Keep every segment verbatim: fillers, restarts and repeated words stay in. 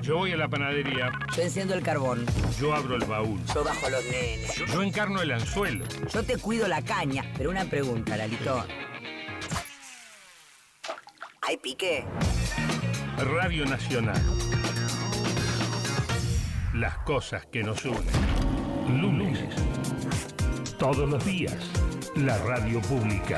Yo voy a la panadería. Yo enciendo el carbón. Yo abro el baúl. Yo bajo los nenes. Yo, yo encarno el anzuelo. Yo te cuido la caña. Pero una pregunta, Lalito. ¿Hay pique? Radio Nacional. Las cosas que nos unen. Lunes. Todos los días. La radio pública.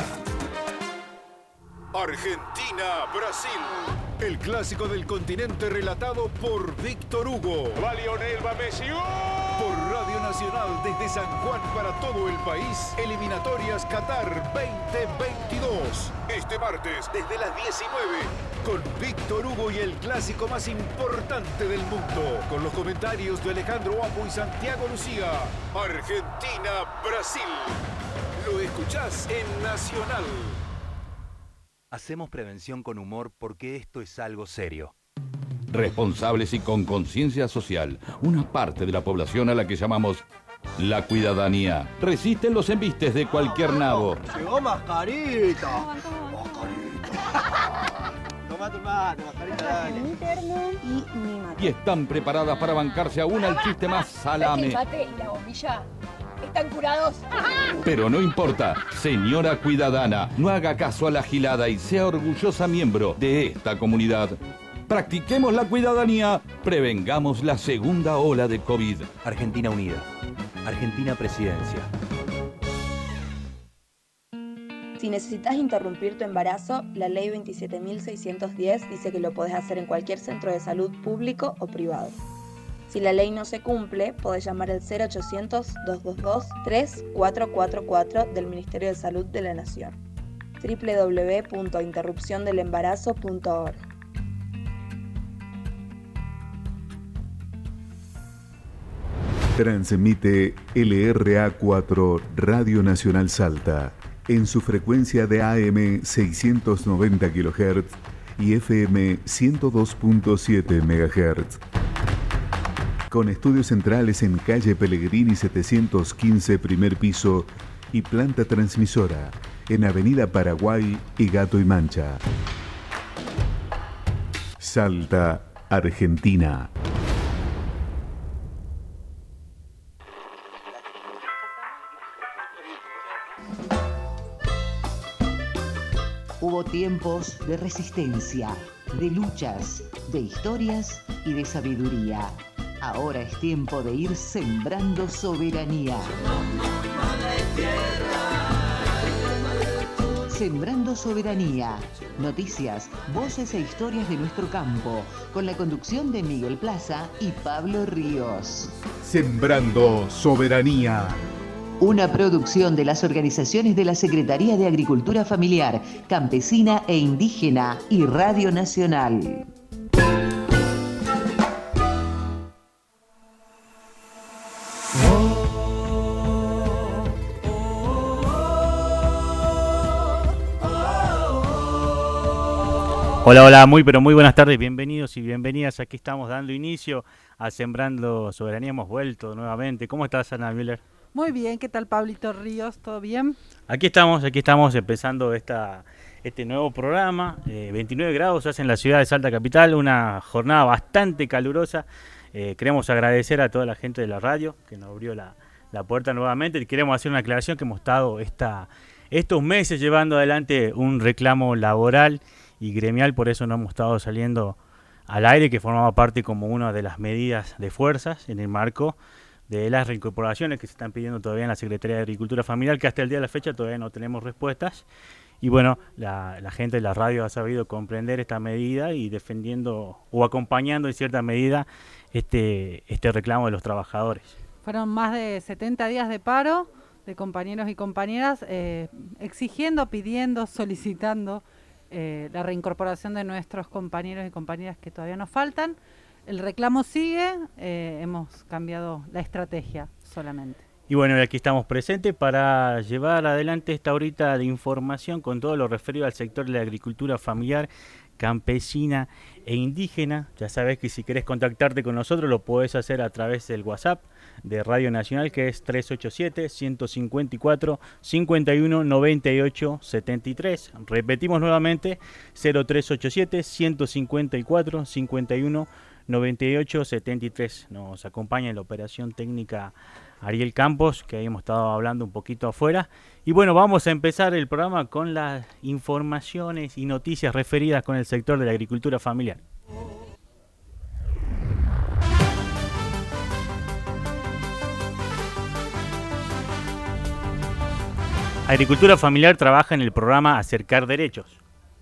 Argentina-Brasil. El clásico del continente relatado por Víctor Hugo. Va Lionel, va Messi. ¡Oh! Por Radio Nacional desde San Juan para todo el país. Eliminatorias Qatar veinte veintidós. Este martes desde las diecinueve. Con Víctor Hugo y el clásico más importante del mundo. Con los comentarios de Alejandro Apo y Santiago Lucía. Argentina-Brasil. Lo escuchás en Nacional. Hacemos prevención con humor porque esto es algo serio. Responsables y con conciencia social, una parte de la población a la que llamamos la cuidadanía. Resisten los embistes de cualquier nabo. Llegó mascarita. Mascarita. Toma tu mate, mascarita, dale. Mi termo y mi mate. Y están preparadas para bancarse aún al chiste más salame. El mate y la bombilla están curados. Pero no importa, señora cuidadana, no haga caso a la gilada y sea orgullosa miembro de esta comunidad. Practiquemos la cuidadanía, prevengamos la segunda ola de COVID. Argentina Unida. Argentina Presidencia. Si necesitas interrumpir tu embarazo, la ley veintisiete mil seiscientos diez dice que lo podés hacer en cualquier centro de salud público o privado. Si la ley no se cumple, podés llamar al cero ochocientos, dos dos dos, tres cuatro cuatro cuatro del Ministerio de Salud de la Nación. doble u doble u doble u punto interrupción del embarazo punto org. Transmite L R A cuatro Radio Nacional Salta en su frecuencia de A M seiscientos noventa kilohertz y F M ciento dos punto siete megahertz. Con estudios centrales en calle Pellegrini setecientos quince, primer piso, y planta transmisora en Avenida Paraguay y Gato y Mancha. Salta, Argentina. Hubo tiempos de resistencia, de luchas, de historias y de sabiduría. Ahora es tiempo de ir sembrando soberanía. Sembrando Soberanía. Noticias, voces e historias de nuestro campo. Con la conducción de Miguel Plaza y Pablo Ríos. Sembrando Soberanía. Una producción de las organizaciones de la Secretaría de Agricultura Familiar, Campesina e Indígena y Radio Nacional. Hola, hola, muy pero muy buenas tardes, bienvenidos y bienvenidas. Aquí estamos dando inicio a Sembrando Soberanía, hemos vuelto nuevamente. ¿Cómo estás, Ana Müller? Muy bien, ¿qué tal, Pablito Ríos? ¿Todo bien? Aquí estamos, aquí estamos empezando esta, este nuevo programa. Eh, veintinueve grados hace en la ciudad de Salta Capital, una jornada bastante calurosa. Eh, queremos agradecer a toda la gente de la radio que nos abrió la, la puerta nuevamente. Y queremos hacer una aclaración que hemos estado esta, estos meses llevando adelante un reclamo laboral y gremial, por eso no hemos estado saliendo al aire, que formaba parte como una de las medidas de fuerzas en el marco de las reincorporaciones que se están pidiendo todavía en la Secretaría de Agricultura Familiar, que hasta el día de la fecha todavía no tenemos respuestas. Y bueno, la, la gente de la radio ha sabido comprender esta medida y defendiendo o acompañando en cierta medida este, este reclamo de los trabajadores. Fueron más de setenta días de paro de compañeros y compañeras eh, exigiendo, pidiendo, solicitando eh, la reincorporación de nuestros compañeros y compañeras que todavía nos faltan. El reclamo sigue, eh, hemos cambiado la estrategia solamente. Y bueno, aquí estamos presentes para llevar adelante esta horita de información con todo lo referido al sector de la agricultura familiar, campesina e indígena. Ya sabes que si querés contactarte con nosotros lo podés hacer a través del WhatsApp de Radio Nacional, que es tres ocho siete, uno cinco cuatro, cinco uno nueve ocho siete tres. Repetimos nuevamente, cero tres ocho siete, uno cinco cuatro, cinco uno noventa y ocho setenta y tres. Nos acompaña en la operación técnica Ariel Campos, que hemos estado hablando un poquito afuera. Y bueno, vamos a empezar el programa con las informaciones y noticias referidas con el sector de la agricultura familiar. Agricultura Familiar trabaja en el programa Acercar Derechos.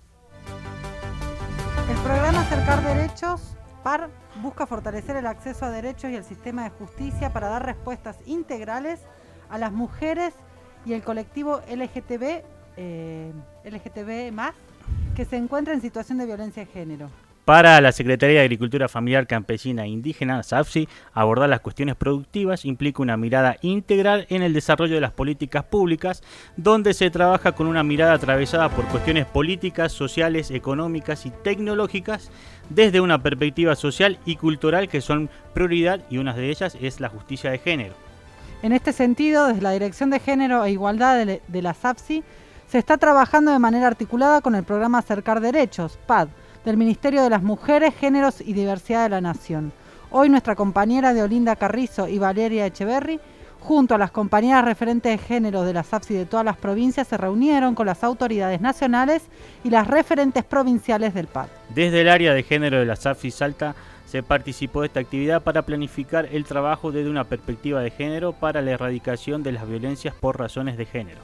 El programa Acercar Derechos, P A R, busca fortalecer el acceso a derechos y el sistema de justicia para dar respuestas integrales a las mujeres y el colectivo L G T B, eh, L G T B más, que se encuentra en situación de violencia de género. Para la Secretaría de Agricultura Familiar Campesina e Indígena, SAFSI, abordar las cuestiones productivas implica una mirada integral en el desarrollo de las políticas públicas, donde se trabaja con una mirada atravesada por cuestiones políticas, sociales, económicas y tecnológicas, desde una perspectiva social y cultural que son prioridad, y una de ellas es la justicia de género. En este sentido, desde la Dirección de Género e Igualdad de, de la SAFSI, se está trabajando de manera articulada con el programa Acercar Derechos, P A D, del Ministerio de las Mujeres, Géneros y Diversidad de la Nación. Hoy nuestra compañera Deolinda Carrizo y Valeria Echeverri, junto a las compañeras referentes de género de la SAFSI de todas las provincias, se reunieron con las autoridades nacionales y las referentes provinciales del P A D. Desde el área de género de la SAFSI Salta se participó de esta actividad para planificar el trabajo desde una perspectiva de género para la erradicación de las violencias por razones de género.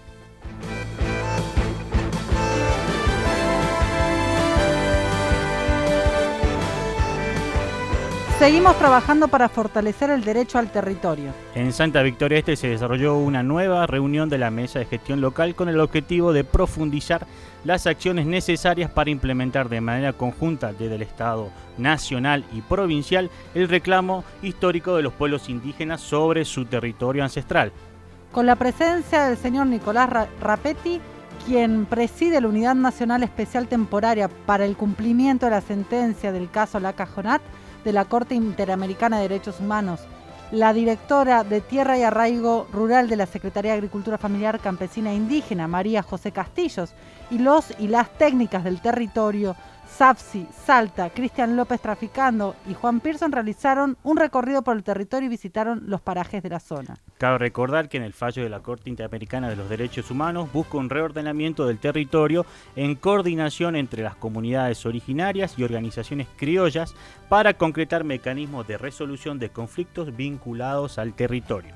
Seguimos trabajando para fortalecer el derecho al territorio. En Santa Victoria Este se desarrolló una nueva reunión de la Mesa de Gestión Local con el objetivo de profundizar las acciones necesarias para implementar de manera conjunta desde el Estado nacional y provincial el reclamo histórico de los pueblos indígenas sobre su territorio ancestral. Con la presencia del señor Nicolás Rapetti, quien preside la Unidad Nacional Especial Temporaria para el cumplimiento de la sentencia del caso Lacajonat de la Corte Interamericana de Derechos Humanos, la directora de Tierra y Arraigo Rural de la Secretaría de Agricultura Familiar Campesina e Indígena, María José Castillos, y los y las técnicas del territorio, SAFSI, Salta, Cristian López Traficando y Juan Pearson realizaron un recorrido por el territorio y visitaron los parajes de la zona. Cabe recordar que en el fallo de la Corte Interamericana de los Derechos Humanos busca un reordenamiento del territorio en coordinación entre las comunidades originarias y organizaciones criollas para concretar mecanismos de resolución de conflictos vinculados al territorio.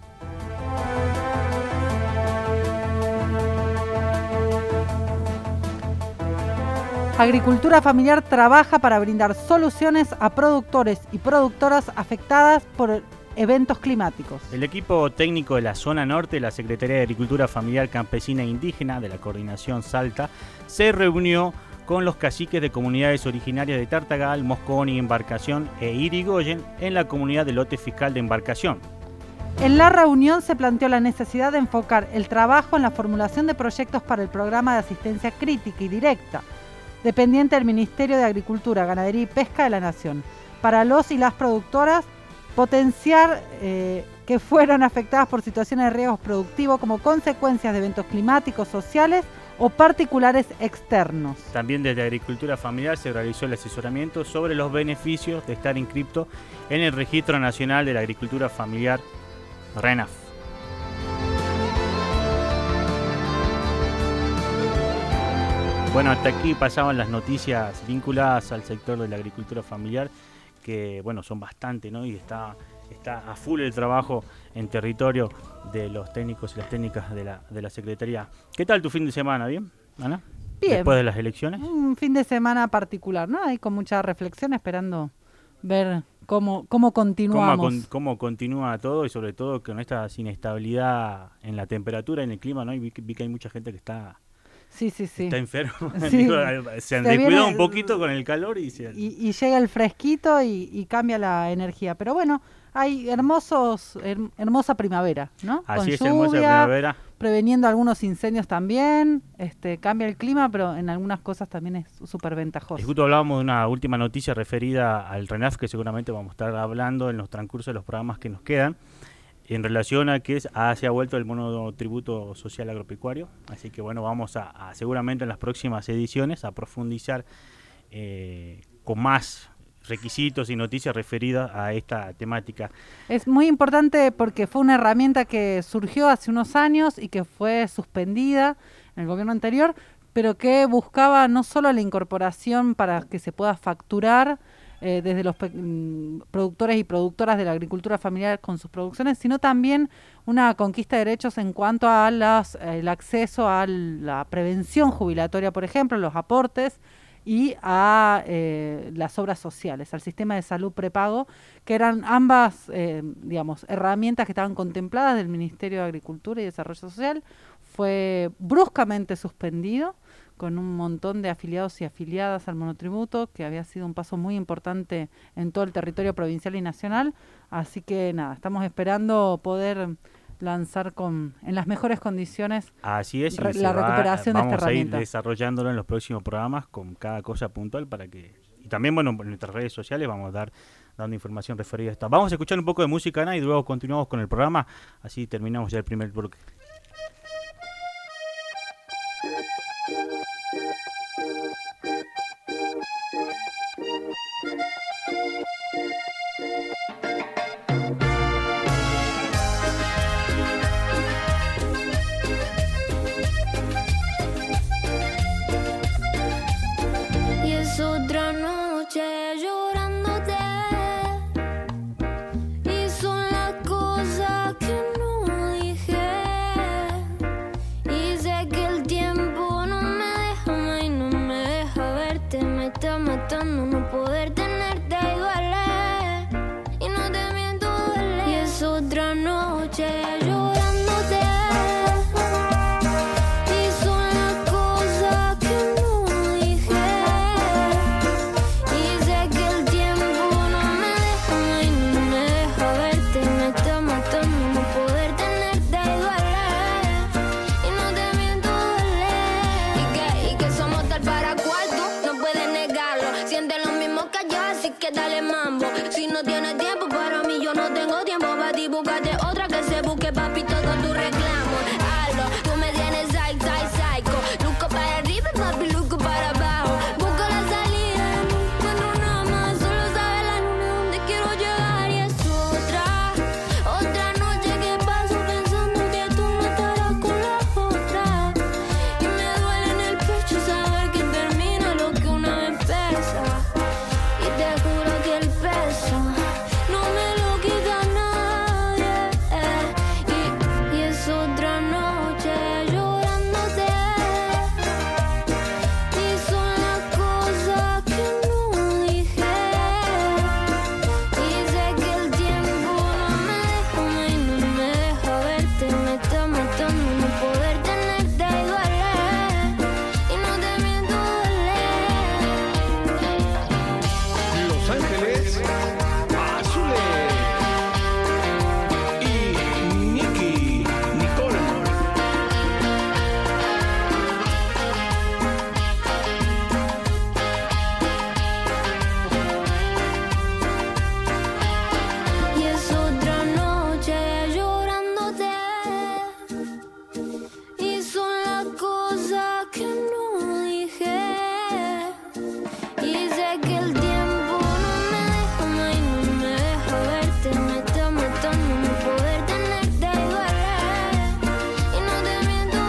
Agricultura Familiar trabaja para brindar soluciones a productores y productoras afectadas por eventos climáticos. El equipo técnico de la zona norte de la Secretaría de Agricultura Familiar Campesina e Indígena de la Coordinación Salta se reunió con los caciques de comunidades originarias de Tartagal, Mosconi, Embarcación e Irigoyen en la comunidad de lote fiscal de Embarcación. En la reunión se planteó la necesidad de enfocar el trabajo en la formulación de proyectos para el programa de asistencia crítica y directa, dependiente del Ministerio de Agricultura, Ganadería y Pesca de la Nación, para los y las productoras, potenciar eh, que fueran afectadas por situaciones de riesgos productivos como consecuencias de eventos climáticos, sociales o particulares externos. También desde Agricultura Familiar se realizó el asesoramiento sobre los beneficios de estar inscripto en el Registro Nacional de la Agricultura Familiar, RENAF. Bueno, hasta aquí pasaban las noticias vinculadas al sector de la agricultura familiar, que bueno, son bastante, ¿no? Y está, está a full el trabajo en territorio de los técnicos y las técnicas de la, de la Secretaría. ¿Qué tal tu fin de semana? ¿Bien, Ana? Bien. Después de las elecciones. Un fin de semana particular, ¿no? Ahí con mucha reflexión, esperando ver cómo, cómo continuamos. Cómo, cómo continúa todo y sobre todo con esta inestabilidad en la temperatura, en el clima, ¿no? Y vi, vi que hay mucha gente que está... Sí, sí, sí. Está enfermo. Sí. Digo, se han descuidado un poquito con el calor y, se... y, y llega el fresquito y, y cambia la energía. Pero bueno, hay hermosos, her, hermosa primavera, ¿no? Así con es, lluvia, hermosa primavera. Preveniendo algunos incendios también. Este, cambia el clima, pero en algunas cosas también es súper ventajoso. Y justo hablábamos de una última noticia referida al RENAF, que seguramente vamos a estar hablando en los transcurso de los programas que nos quedan, en relación a que es, ah, se ha vuelto el monotributo social agropecuario. Así que bueno, vamos a, a seguramente en las próximas ediciones a profundizar eh, con más requisitos y noticias referidas a esta temática. Es muy importante porque fue una herramienta que surgió hace unos años y que fue suspendida en el gobierno anterior, pero que buscaba no solo la incorporación para que se pueda facturar eh, desde los pe- productores y productoras de la agricultura familiar con sus producciones, sino también una conquista de derechos en cuanto a las, el acceso a la prevención jubilatoria, por ejemplo, los aportes, y a eh, las obras sociales, al sistema de salud prepago, que eran ambas, eh, digamos, herramientas que estaban contempladas del Ministerio de Agricultura y Desarrollo Social. Fue bruscamente suspendido, con un montón de afiliados y afiliadas al monotributo, que había sido un paso muy importante en todo el territorio provincial y nacional. Así que nada, estamos esperando poder lanzar con en las mejores condiciones Así es, re, y la recuperación va, de esta herramienta. Vamos a ir desarrollándolo en los próximos programas con cada cosa puntual para que... Y también, bueno, en nuestras redes sociales vamos a dar dando información referida a esto. Vamos a escuchar un poco de música, Ana, y luego continuamos con el programa. Así terminamos ya el primer bloque. Y es otra noche llorándote, y son las cosas que no dije, y sé que el tiempo no me deja más y no me deja verte, me está matando no poder tenerte y duele, y no te miento, duele. Y es otra noche llorándote. Que dale mambo, si no tienes tiempo para mí, yo no tengo tiempo para ti, búscate otra que se busque, papi, todo tu reclamo. Hazlo, tú me tienes psych, psych, psycho, luco para arriba, papi, luco para abajo. Busco la salida, no encuentro nada más, solo sabe la luna donde quiero llegar. Y es otra, otra noche que paso pensando que tú no estarás con la otra, y me duele en el pecho saber que termina lo que una vez empieza. Te juro que el peso no me lo quita nadie, eh, y, y es otra noche llorándote, y son las cosas que no dije, y sé que el tiempo no me deja más y no me deja verte, me está matando no poder tenerte y duele, y no te miento, duele. Los Ángeles Azules y Nicky Nicole. Y es otra noche llorándote, y son las cosas que no dije, y sé que el tiempo no me deja más y no me deja verte, me está matando no poder tenerte y duele, y no te miento,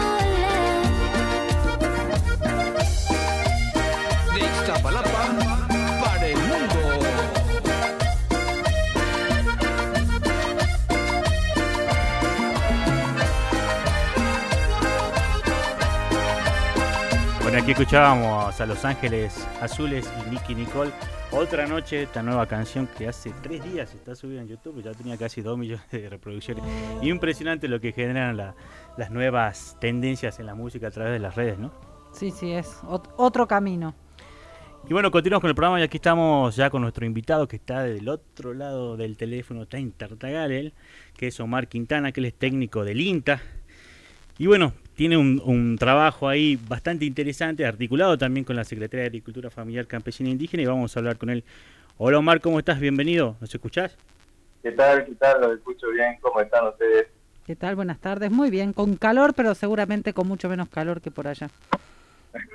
duele. De Iztapalapa para el mundo. Bueno, aquí escuchábamos a Los Ángeles Azules y Nicky Nicole. Otra noche, esta nueva canción que hace tres días está subida en YouTube y ya tenía casi dos millones de reproducciones. Impresionante lo que generan la, las nuevas tendencias en la música a través de las redes, ¿no? Sí, sí, es ot- otro camino. Y bueno, continuamos con el programa y aquí estamos ya con nuestro invitado que está del otro lado del teléfono, está en Tartagal, que es Omar Quintana, que él es técnico del INTA. Y bueno, tiene un, un trabajo ahí bastante interesante, articulado también con la Secretaría de Agricultura Familiar Campesina e Indígena, y vamos a hablar con él. Hola Omar, ¿cómo estás? Bienvenido, ¿nos escuchás? ¿Qué tal? ¿Qué tal? Los escucho bien. ¿Cómo están ustedes? ¿Qué tal? Buenas tardes. Muy bien, con calor, pero seguramente con mucho menos calor que por allá.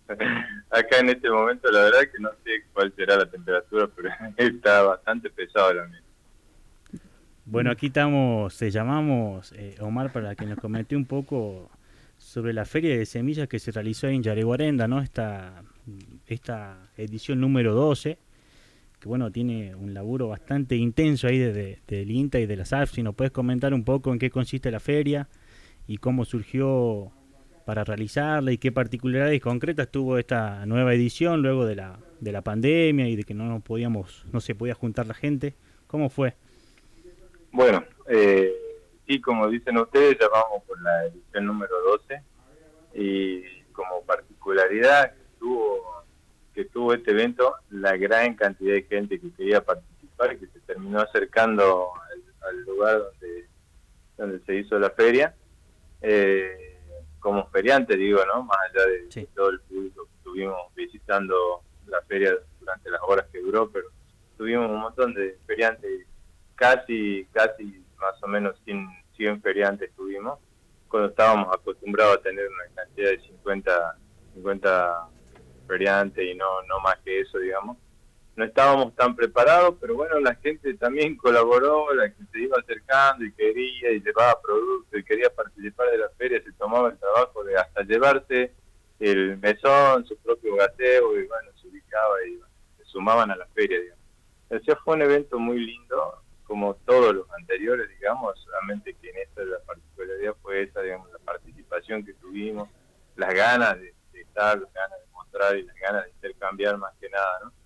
Acá en este momento la verdad que no sé cuál será la temperatura, pero está bastante pesado el ambiente. Bueno, aquí estamos, te llamamos, eh, Omar, para que nos comente un poco sobre la feria de semillas que se realizó en Yareguarenda, ¿no? Esta, esta edición número doce, que bueno, tiene un laburo bastante intenso ahí desde de, del INTA y de la S A F. Si nos puedes comentar un poco en qué consiste la feria y cómo surgió para realizarla y qué particularidades concretas tuvo esta nueva edición luego de la de la pandemia y de que no nos podíamos no se podía juntar la gente. ¿Cómo fue? Bueno, eh, sí, como dicen ustedes, ya vamos por la edición número doce y como particularidad que tuvo, que tuvo este evento, la gran cantidad de gente que quería participar, que se terminó acercando al, al lugar donde, donde se hizo la feria. Eh, como feriante, digo, ¿no? Más allá de, sí. de todo el público que estuvimos visitando la feria durante las horas que duró, pero tuvimos un montón de feriantes, casi, casi más o menos cien feriantes tuvimos, cuando estábamos acostumbrados a tener una cantidad de cincuenta feriantes y no, no más que eso, digamos. No estábamos tan preparados, pero bueno, la gente también colaboró, la que se iba acercando y quería y llevaba productos y quería participar de la feria, se tomaba el trabajo de hasta llevarse el mesón, su propio gateo, y bueno, se ubicaba y bueno, se sumaban a la feria, digamos. O sea, fue un evento muy lindo, como todos los anteriores, digamos, solamente que en esta la particularidad fue esa, digamos, la participación que tuvimos, las ganas de, de estar, las ganas de mostrar y las ganas de intercambiar más que nada, ¿no?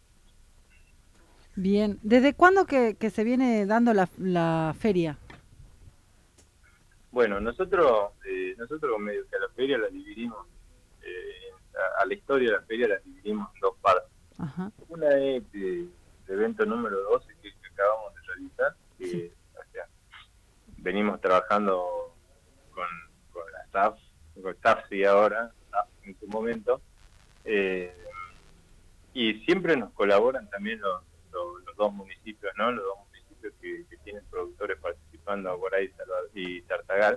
Bien, ¿desde cuándo que, que se viene dando la, la feria? Bueno, nosotros eh, nosotros medio que a la feria la dividimos, eh, a, a la historia de la feria la dividimos en dos partes. Ajá. Una es eh, el evento número doce que, que acabamos de realizar, que sí. O sea, venimos trabajando con, con la S A F, con S A F sí ahora, S A F en su momento, eh, y siempre nos colaboran también los Los, los dos municipios, ¿no? Los dos municipios que, que tienen productores participando, Aguaray y Tartagal,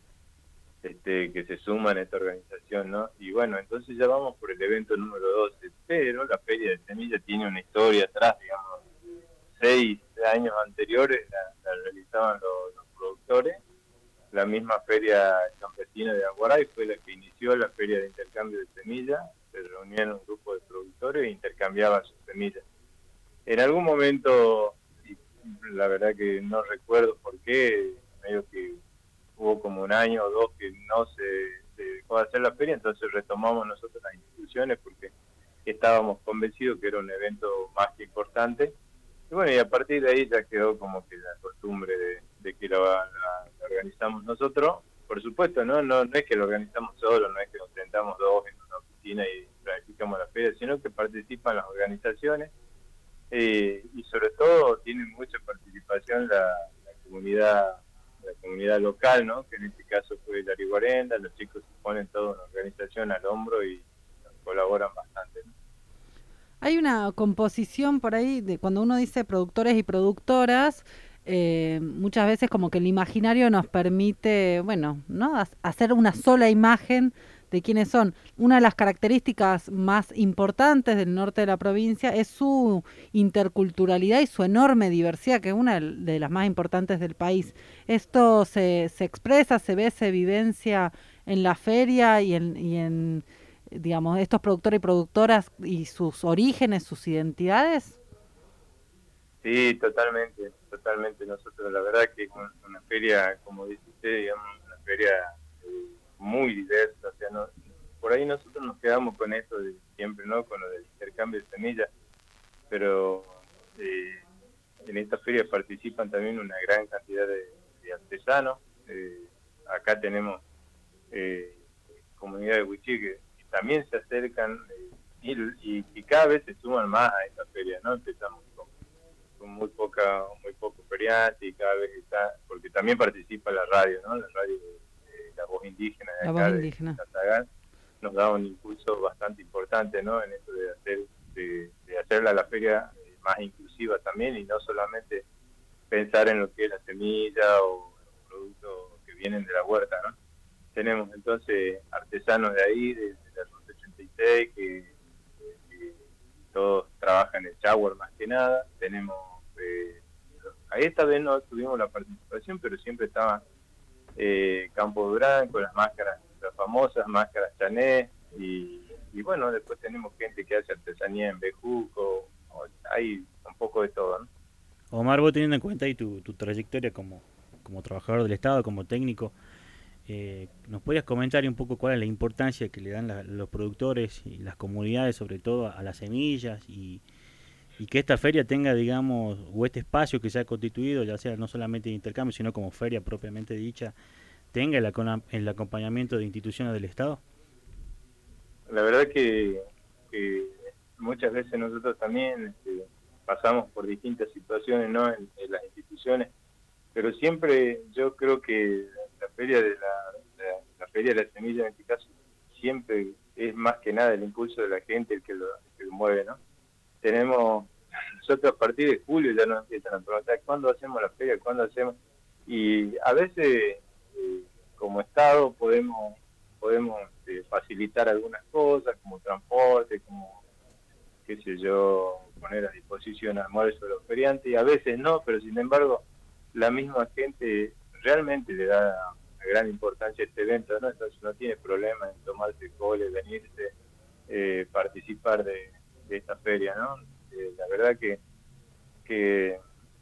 este, que se suman a esta organización, ¿no? Y bueno, entonces ya vamos por el evento número doce, pero la feria de semillas tiene una historia atrás, digamos, seis años anteriores la, la realizaban los, los productores. La misma feria campesina de Aguaray fue la que inició la feria de intercambio de semillas, se reunían un grupo de productores e intercambiaban sus semillas. En algún momento, la verdad que no recuerdo por qué, medio que hubo como un año o dos que no se, se dejó de hacer la feria, entonces retomamos nosotros las instituciones porque estábamos convencidos que era un evento más que importante. Y bueno, y a partir de ahí ya quedó como que la costumbre de, de que la, la, la organizamos nosotros. Por supuesto, ¿no? No, no es que lo organizamos solo, no es que nos sentamos dos en una oficina y planificamos la feria, sino que participan las organizaciones. Eh, y sobre todo tiene mucha participación la, la comunidad la comunidad local, ¿no? Que en este caso fue Yareguarenda. Los chicos se ponen toda una organización al hombro y colaboran bastante, ¿no? Hay una composición por ahí de cuando uno dice productores y productoras, eh, muchas veces como que el imaginario nos permite, bueno, ¿no? Hacer una sola imagen de quiénes son. Una de las características más importantes del norte de la provincia es su interculturalidad y su enorme diversidad, que es una de las más importantes del país. Esto se, se expresa, se ve, se vivencia en la feria y en, y en, digamos, estos productores y productoras y sus orígenes, sus identidades. Sí, totalmente, totalmente. Nosotros, la verdad que es una feria, como dice usted, digamos, una feria muy diversa, o sea, no, por ahí nosotros nos quedamos con eso de siempre, ¿no? Con lo del intercambio de semillas, pero eh, en esta feria participan también una gran cantidad de, de artesanos. Eh, acá tenemos eh, comunidad de Huichí que también se acercan eh, y, y, y cada vez se suman más a esta feria, ¿no? Empezamos con, con muy poca, muy poco feriante y cada vez está, porque también participa la radio, ¿no? La radio de la voz indígena de acá, de Tartagal, nos da un impulso bastante importante, ¿no? En esto de hacer de, de hacerla la feria más inclusiva también y no solamente pensar en lo que es la semilla o los productos que vienen de la huerta, ¿no? Tenemos entonces artesanos de ahí, de, de la Ruta ochenta y veintiséis, que, que todos trabajan en el shower más que nada. Tenemos, eh, a esta vez no tuvimos la participación, pero siempre estaba eh, Campo Durán con las máscaras, las famosas máscaras Chanel, y, y bueno, después tenemos gente que hace artesanía en Bejuco, hay un poco de todo, ¿no? Omar, vos teniendo en cuenta ahí tu, tu trayectoria como, como trabajador del Estado, como técnico, eh, ¿nos podrías comentar un poco cuál es la importancia que le dan la, los productores y las comunidades, sobre todo a, a las semillas, y, y que esta feria tenga, digamos, o este espacio que se ha constituido, ya sea no solamente de intercambio, sino como feria propiamente dicha, tenga el, el acompañamiento de instituciones del Estado? La verdad que, que muchas veces nosotros también este, pasamos por distintas situaciones, ¿no? en, en las instituciones, pero siempre yo creo que la feria de la, la, la feria de la semilla, en este caso, siempre es más que nada el impulso de la gente el que lo, el que lo mueve, ¿no? Tenemos, nosotros a partir de julio ya nos empiezan a preguntar cuándo hacemos la feria, cuándo hacemos, y a veces eh, como Estado podemos podemos eh, facilitar algunas cosas, como transporte, como, qué sé yo, poner a disposición almuerzo de los feriantes, y a veces no, pero sin embargo, la misma gente realmente le da gran importancia a este evento, ¿no? Entonces no tiene problema en tomarse cole, venirse, eh, participar de, de esta feria, ¿no? Eh, la verdad que, que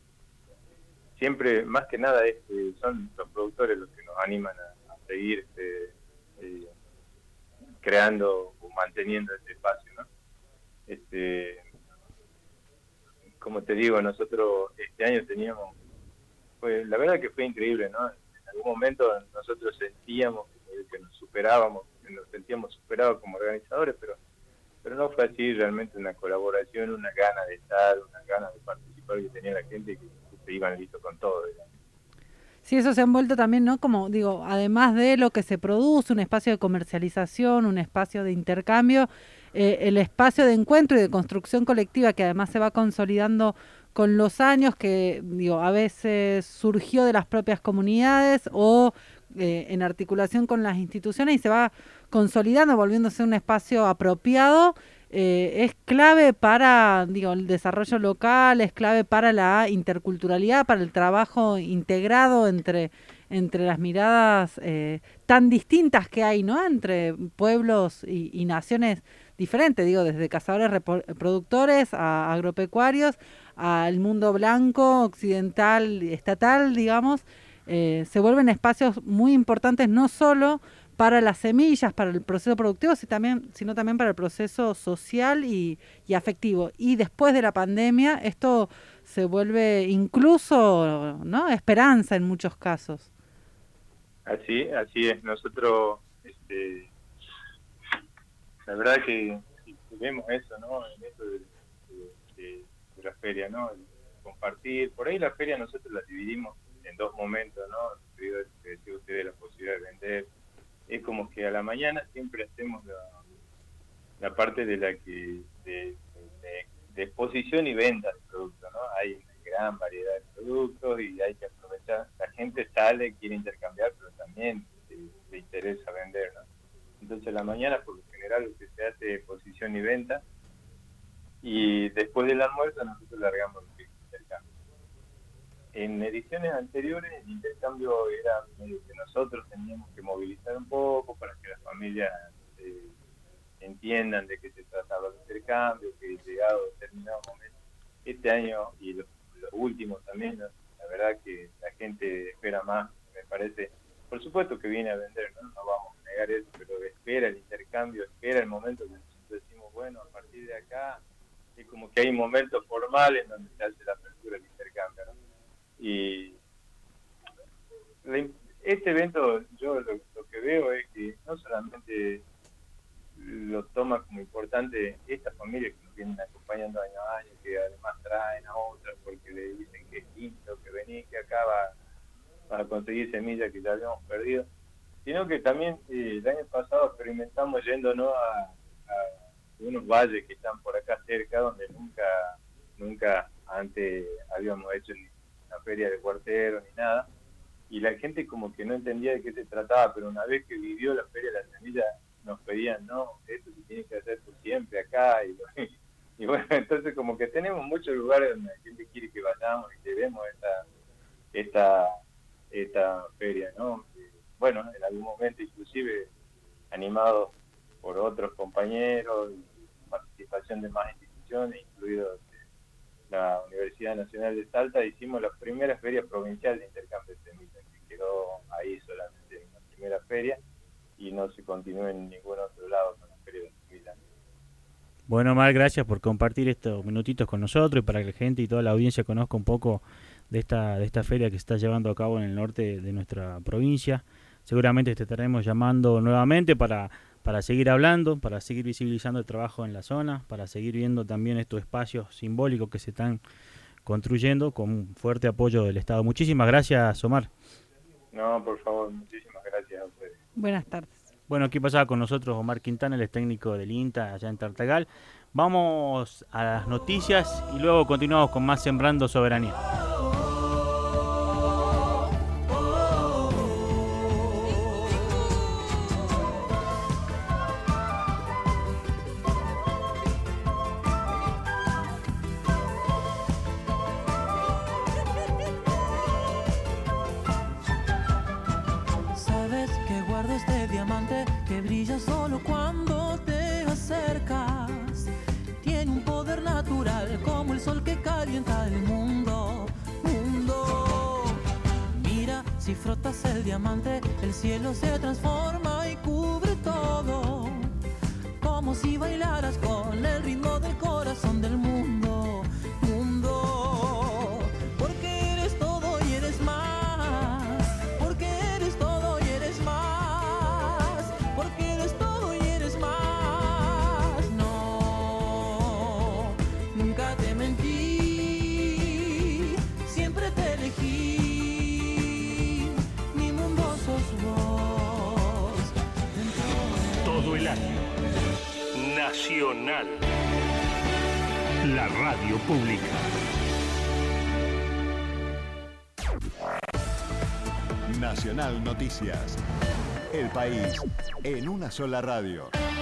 siempre, más que nada, es, eh, son los productores los que nos animan a, a seguir este, eh, creando o manteniendo este espacio, ¿no? Este, como te digo, nosotros este año teníamos, pues la verdad que fue increíble, ¿no? En algún momento nosotros sentíamos que, que nos superábamos, que nos sentíamos superados como organizadores, pero pero no fue así, realmente una colaboración, una gana de estar, una gana de participar que tenía la gente, que, que se iban listos con todo, digamos. Sí, eso se ha envuelto también, ¿no? Como digo, además de lo que se produce, un espacio de comercialización, un espacio de intercambio, eh, el espacio de encuentro y de construcción colectiva que además se va consolidando con los años, que digo, a veces surgió de las propias comunidades o eh, en articulación con las instituciones y se va consolidando, volviéndose un espacio apropiado. Eh, es clave para, digo, el desarrollo local, es clave para la interculturalidad, para el trabajo integrado entre, entre las miradas eh, tan distintas que hay, ¿no? Entre pueblos y, y naciones diferentes, digo, desde cazadores productores a agropecuarios, al mundo blanco, occidental, estatal, digamos, eh, se vuelven espacios muy importantes no solo para las semillas, para el proceso productivo, sino también, sino también para el proceso social y, y afectivo. Y después de la pandemia, esto se vuelve incluso, ¿no?, esperanza en muchos casos. Así, así es. Nosotros, este, la verdad que si vemos eso, ¿no?, en esto de, de, de, de la feria, ¿no?, el compartir. Por ahí la feria nosotros la dividimos en dos momentos, ¿no? Que decía usted, la posibilidad de vender. Es como que a la mañana siempre hacemos la, la parte de la que de, de, de exposición y venta de productos, ¿no? Hay una gran variedad de productos y hay que aprovechar. La gente sale, quiere intercambiar, pero también le, le interesa vender, ¿no? Entonces a la mañana por lo general lo que se hace es exposición y venta, y después del almuerzo nosotros largamos el intercambio. En ediciones anteriores el intercambio era medio que nosotros teníamos que movilizar un poco para que las familias eh, entiendan de qué se trataba el intercambio, que llegado a determinado momento. Este año y los, los últimos también, ¿no? La verdad que la gente espera más, me parece. Por supuesto que viene a vender, no, no vamos a negar eso, pero espera el intercambio, espera el momento que nosotros decimos, bueno, a partir de acá es como que hay momentos formales en donde se hace la apertura del intercambio, ¿no? Y este evento yo lo, lo que veo es que no solamente lo toma como importante estas familias que nos vienen acompañando año a año, que además traen a otras porque le dicen que es lindo, que vení, que acá va, va a conseguir semillas que ya habíamos perdido, sino que también eh, el año pasado experimentamos yéndonos a, a unos valles que están por acá cerca, donde nunca nunca antes habíamos hecho ni una feria de cuartero ni nada, y la gente como que no entendía de qué se trataba, pero una vez que vivió la feria de la semilla nos pedían, no, esto se tiene que hacer por siempre acá, y, y bueno, entonces como que tenemos muchos lugares donde la gente quiere que vayamos y que vemos esta, esta, esta feria, ¿no? Y, bueno, en algún momento inclusive animados por otros compañeros, y participación de más instituciones, incluido la Universidad Nacional de Salta, hicimos la primera feria provincial de intercambio de semillas, que quedó ahí solamente en la primera feria, y no se continúa en ningún otro lado con la feria de semillas. Bueno, Omar, gracias por compartir estos minutitos con nosotros y para que la gente y toda la audiencia conozca un poco de esta, de esta feria que se está llevando a cabo en el norte de nuestra provincia. Seguramente te estaremos llamando nuevamente para, para seguir hablando, para seguir visibilizando el trabajo en la zona, para seguir viendo también estos espacios simbólicos que se están construyendo con un fuerte apoyo del Estado. Muchísimas gracias, Omar. No, por favor, muchísimas gracias a ustedes. Buenas tardes. Bueno, aquí pasaba con nosotros Omar Quintana, el técnico del INTA allá en Tartagal. Vamos a las noticias y luego continuamos con más Sembrando Soberanía. Solo cuando te acercas, tiene un poder natural como el sol que calienta el mundo, mundo. Mira, si frotas el diamante, el cielo se transforma y cubre todo, como si bailaras con el ritmo del corazón del mundo, mundo. Porque eres todo y eres más, porque eres todo y eres más, porque eres todo y eres más. No, nunca te mentí, siempre te elegí. Mi mundo sos vos. Todo el año. Nacional. La radio pública. Nacional Noticias. El país en una sola radio.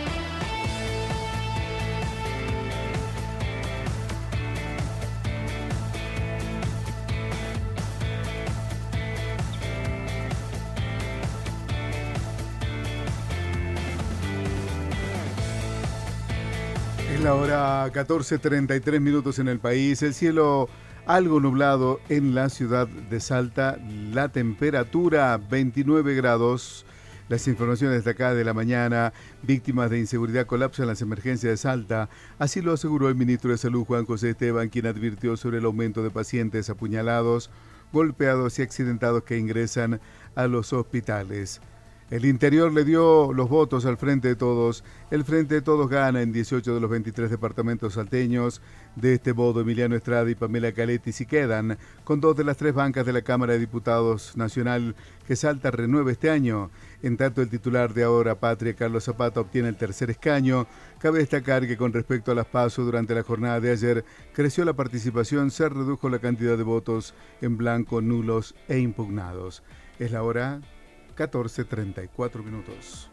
Es la hora catorce treinta y tres minutos en el país. El cielo algo nublado en la ciudad de Salta. La temperatura veintinueve grados. Las informaciones de acá de la mañana. Víctimas de inseguridad colapsan las emergencias de Salta. Así lo aseguró el ministro de Salud, Juan José Esteban, quien advirtió sobre el aumento de pacientes apuñalados, golpeados y accidentados que ingresan a los hospitales. El Interior le dio los votos al Frente de Todos. El Frente de Todos gana en dieciocho de los veintitrés departamentos salteños. De este modo, Emiliano Estrada y Pamela Caletti sí quedan con dos de las tres bancas de la Cámara de Diputados Nacional que Salta renueva este año. En tanto, el titular de Ahora Patria, Carlos Zapata, obtiene el tercer escaño. Cabe destacar que con respecto a las PASO, durante la jornada de ayer creció la participación, se redujo la cantidad de votos en blanco, nulos e impugnados. Es la hora catorce treinta y cuatro minutos.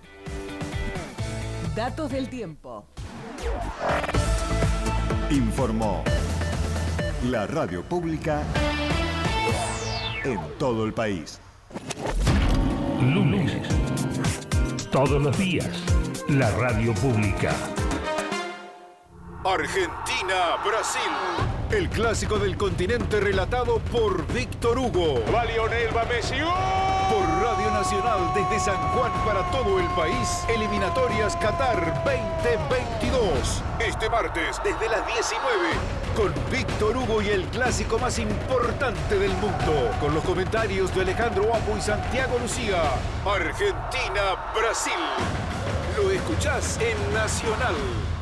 Datos del tiempo. Informó la radio pública en todo el país. Lunes. Todos los días. La radio pública. Argentina-Brasil. El clásico del continente relatado por Víctor Hugo. Va Lionel, va Messi. ¡Oh! Por Radio Nacional desde San Juan para todo el país. Eliminatorias Qatar veinte veintidós. Este martes desde las diecinueve. Con Víctor Hugo y el clásico más importante del mundo. Con los comentarios de Alejandro Apo y Santiago Lucía. Argentina-Brasil. Lo escuchás en Nacional.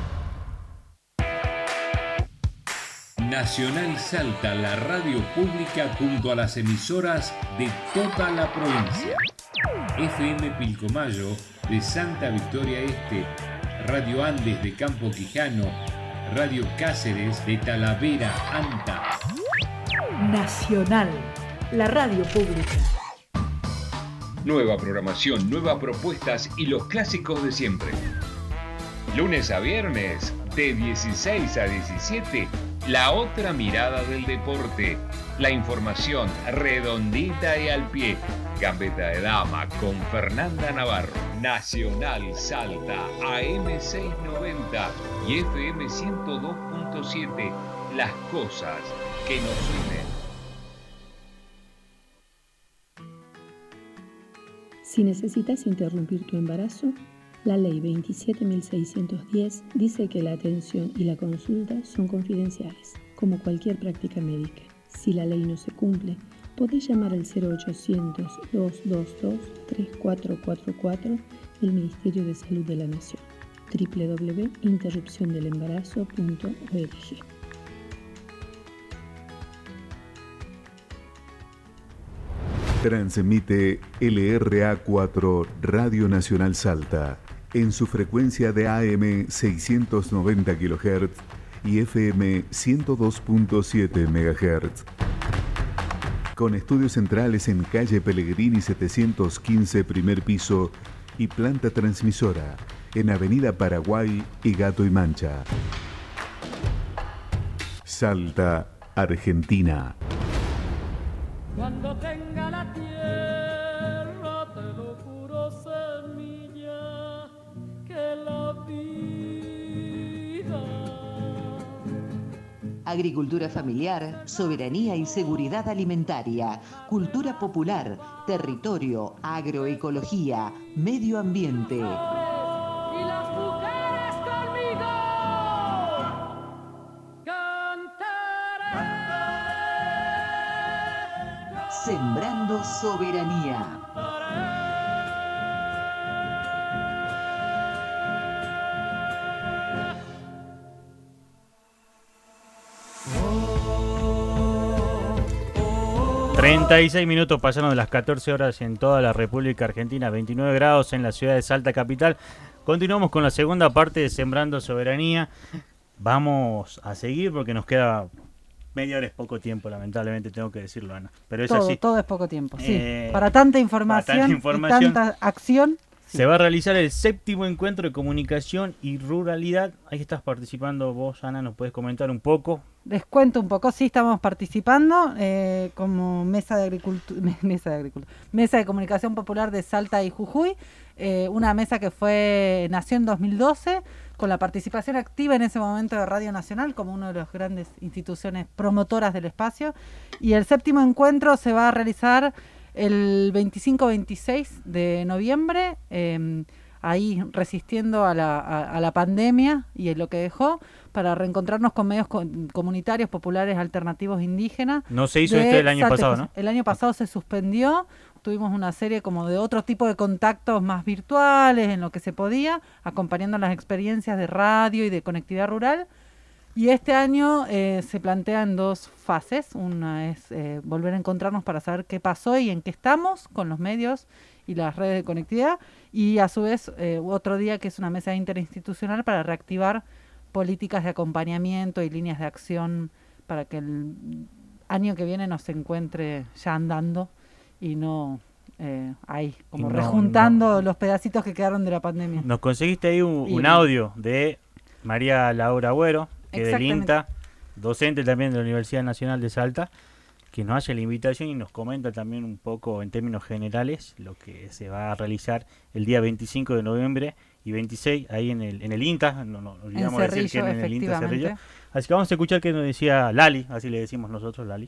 Nacional Salta, la radio pública junto a las emisoras de toda la provincia. F M Pilcomayo de Santa Victoria Este, Radio Andes de Campo Quijano, Radio Cáceres de Talavera, Anta. Nacional, la radio pública. Nueva programación, nuevas propuestas y los clásicos de siempre. Lunes a viernes, de dieciséis a diecisiete, La Otra Mirada del Deporte. La información redondita y al pie. Gambeta de Dama con Fernanda Navarro. Nacional Salta, A M seiscientos noventa y F M ciento dos punto siete. Las cosas que nos unen. Si necesitas interrumpir tu embarazo, la Ley veintisiete mil seiscientos diez dice que la atención y la consulta son confidenciales, como cualquier práctica médica. Si la ley no se cumple, podés llamar al cero ochocientos, doscientos veintidós, treinta y cuatro cuarenta y cuatro del Ministerio de Salud de la Nación. doble u doble u doble u punto interrupción del embarazo punto org. Transmite L R A cuatro Radio Nacional Salta en su frecuencia de A M seiscientos noventa kilohertz y F M ciento dos punto siete megahertz. Con estudios centrales en calle Pellegrini setecientos quince, primer piso, y planta transmisora en Avenida Paraguay y Gato y Mancha. Salta, Argentina. Cuando tenga la tierra, te lo juro, semilla, que la vida. Agricultura familiar, soberanía y seguridad alimentaria, cultura popular, territorio, agroecología, medio ambiente. Y las mujeres conmigo cantaré. Sembrando soberanía. treinta y seis minutos pasaron de las catorce horas en toda la República Argentina, veintinueve grados en la ciudad de Salta capital. Continuamos con la segunda parte de Sembrando Soberanía. Vamos a seguir porque nos queda media hora, es poco tiempo, lamentablemente tengo que decirlo, Ana. Pero es todo, así. todo es poco tiempo, sí. Eh, para tanta información, para tanta información y tanta acción. Sí. Se va a realizar el séptimo encuentro de comunicación y ruralidad. Ahí estás participando vos, Ana, ¿nos puedes comentar un poco? Les cuento un poco, sí, estamos participando eh, como mesa de agricultura, mesa de agricultura, mesa de comunicación popular de Salta y Jujuy, eh, una mesa que fue nació en dos mil doce con la participación activa en ese momento de Radio Nacional como una de las grandes instituciones promotoras del espacio, y el séptimo encuentro se va a realizar el veinticinco veintiséis de noviembre, eh, ahí resistiendo a la, a, a la pandemia y lo que dejó, para reencontrarnos con medios co- comunitarios, populares, alternativos, indígenas. No se hizo esto el año Salta, pasado, ¿no? El año pasado se suspendió, tuvimos una serie como de otro tipo de contactos más virtuales en lo que se podía, acompañando las experiencias de radio y de conectividad rural. Y este año eh, se plantea en dos fases. Una es eh, volver a encontrarnos para saber qué pasó y en qué estamos con los medios y las redes de conectividad. Y a su vez eh, otro día que es una mesa interinstitucional para reactivar políticas de acompañamiento y líneas de acción para que el año que viene nos encuentre ya andando y no eh, ahí, como no, rejuntando no. los pedacitos que quedaron de la pandemia. Nos conseguiste ahí un, Y- un audio de María Laura Agüero, que del Exactamente. INTA, docente también de la Universidad Nacional de Salta, que nos hace la invitación y nos comenta también un poco en términos generales lo que se va a realizar el día veinticinco de noviembre y veintiséis ahí en el en el INTA, no, no olvidamos En decir que Cerrillo, en el INTA Cerrillo. efectivamente. Así que vamos a escuchar qué nos decía Lali, así le decimos nosotros, Lali.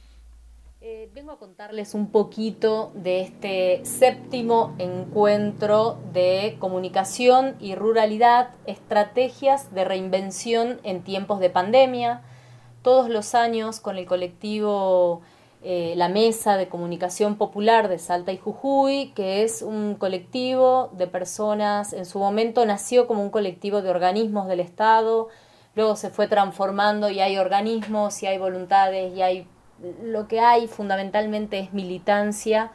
Eh, vengo a contarles un poquito de este séptimo encuentro de comunicación y ruralidad, estrategias de reinvención en tiempos de pandemia. Todos los años con el colectivo eh, La Mesa de Comunicación Popular de Salta y Jujuy, que es un colectivo de personas, en su momento nació como un colectivo de organismos del Estado, luego se fue transformando y hay organismos y hay voluntades y hay lo que hay fundamentalmente es militancia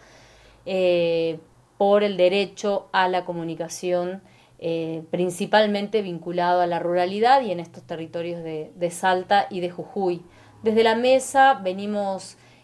eh, por el derecho a la comunicación, eh, principalmente vinculado a la ruralidad y en estos territorios de, de Salta y de Jujuy. Desde la mesa venimos